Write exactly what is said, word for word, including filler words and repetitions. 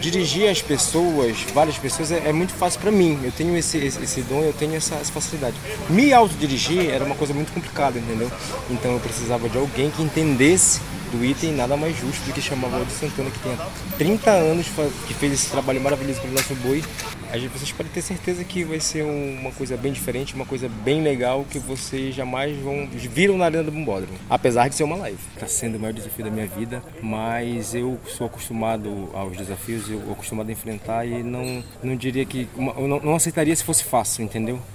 dirigir as pessoas, várias pessoas, é, é muito fácil para mim. Eu tenho esse, esse, esse dom, eu tenho essa, essa facilidade. Me autodirigir era uma coisa muito complicada, entendeu? Então eu precisava de alguém que entendesse do item, nada mais justo do que chamar o Valdir Santana, que tem trinta anos, que fez esse trabalho maravilhoso pelo nosso boi. Aí vocês podem ter certeza que vai ser uma coisa bem diferente, uma coisa bem legal, que vocês jamais vão viram na Arena do Bombódromo, apesar de ser uma live. Está sendo o maior desafio da minha vida, mas eu sou acostumado aos desafios, eu sou acostumado a enfrentar e não, não diria que, eu não, não aceitaria se fosse fácil, entendeu?